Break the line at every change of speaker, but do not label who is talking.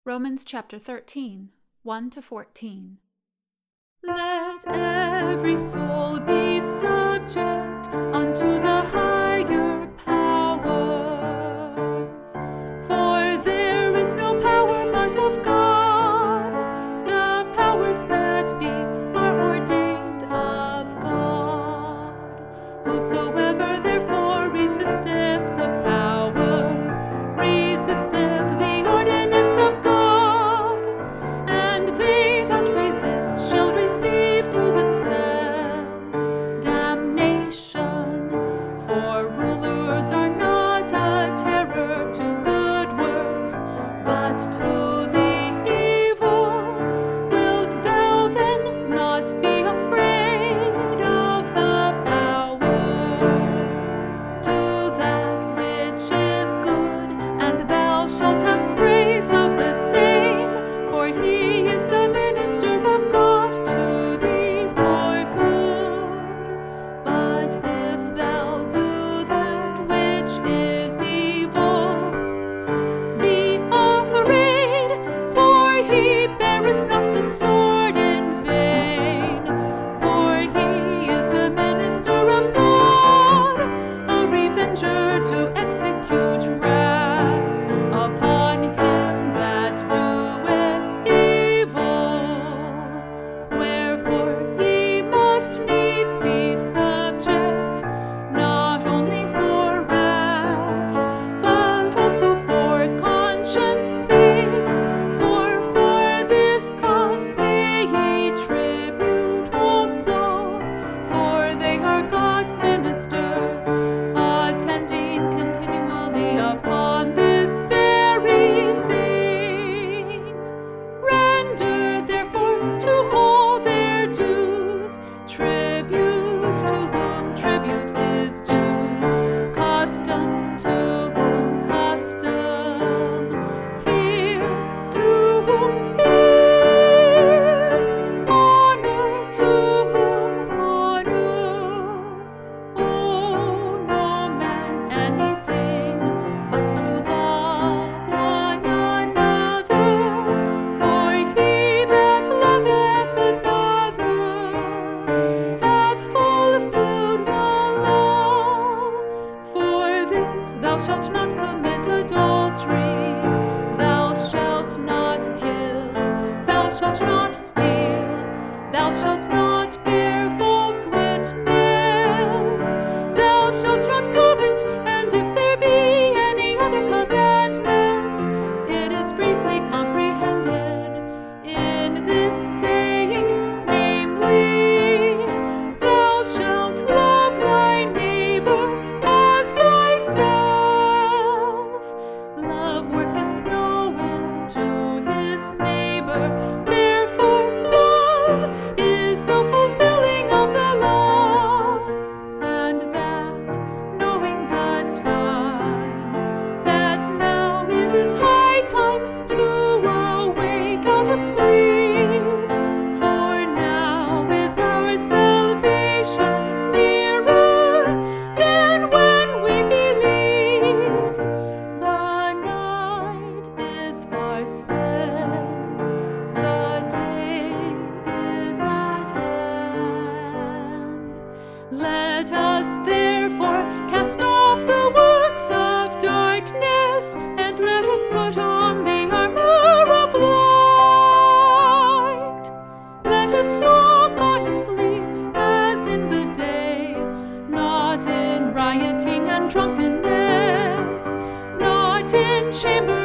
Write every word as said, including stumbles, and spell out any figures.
Romans chapter thirteen, one to fourteen. Let every soul be subject unto the higher powers, for there is no power but of God. The powers that be are ordained of God. Whosoever therefore resisteth the power, resisteth the ordinance of God, and they that resist shall receive to themselves damnation. For rulers are not a terror to good works, but to the evil. Wilt thou then not be afraid of the power? Do that which is good, and thou shalt have praise of the same, for he is the minister of God to thee for good. But if thou do that which is evil, be afraid, for he beareth not the sword in vain, for he is the minister of God, a revenger to execute wrath upon him that doeth evil. Wherefore he must needs be subject, not only for wrath, but also for conscience sake. For for this cause pay ye tribute also, for they are God's ministers, attending continually upon this very thing. Render therefore to all their dues, tribute to whom tribute is due, custom to whom custom, fear to whom fear, honor to whom honor. Owe no man anything but to love one another, for he that loveth another hath fulfilled the law. For this, thou shalt not commit adultery, thou shalt not kill, thou shalt not steal, thou shalt not bear false witness, thou shalt not covet, and if there be any other commandment, it is briefly comprehended in this saying, namely, thou shalt love thy neighbor as thyself. Love worketh no ill to his neighbor, therefore love is the fulfilling of the law. And that, knowing the time, that now it is high time to awake out of sleep, for now is our salvation nearer than when we believed. The night is far spent, the day is at hand. Let us therefore cast off the works of darkness, and let us put on the armor of light. Let us walk honestly as in the day, not in rioting and drunkenness, not in chambers